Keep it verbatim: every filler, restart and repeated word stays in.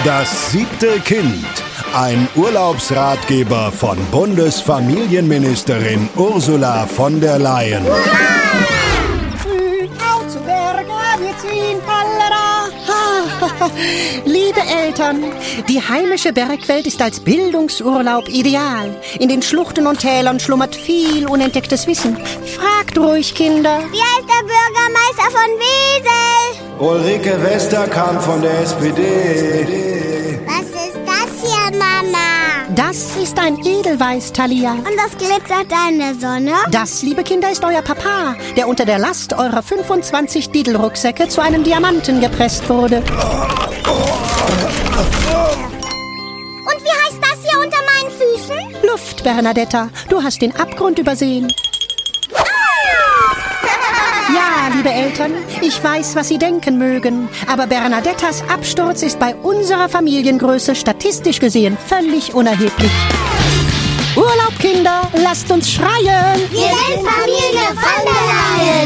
Das siebte Kind. Ein Urlaubsratgeber von Bundesfamilienministerin Ursula von der Leyen. Auf zu Berge, wir ziehen Fallera. Liebe Eltern, die heimische Bergwelt ist als Bildungsurlaub ideal. In den Schluchten und Tälern schlummert viel unentdecktes Wissen. Fragt ruhig, Kinder. Wie heißt der Bürgermeister von Wesel? Ulrike Westerkamp von der S P D. Was ist das hier, Mama? Das ist ein Edelweiß, Thalia. Und das glitzert da in der Sonne? Das, liebe Kinder, ist euer Papa, der unter der Last eurer fünfundzwanzig Didelrucksäcke zu einem Diamanten gepresst wurde. Und wie heißt das hier unter meinen Füßen? Luft, Bernadetta. Du hast den Abgrund übersehen. Ja, liebe Eltern, ich weiß, was Sie denken mögen, aber Bernadettas Absturz ist bei unserer Familiengröße statistisch gesehen völlig unerheblich. Urlaub, Kinder, lasst uns schreien! Wir sind Familie von der Leyen!